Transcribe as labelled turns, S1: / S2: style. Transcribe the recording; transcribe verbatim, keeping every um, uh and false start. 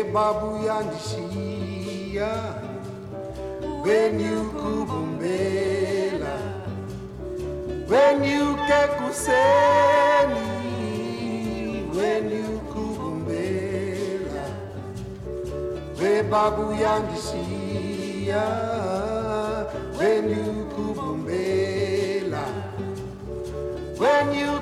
S1: babu yandishiya when you kubumbela when you kekuseni when you kubumbela we babu yandishiya when you kubumbela when you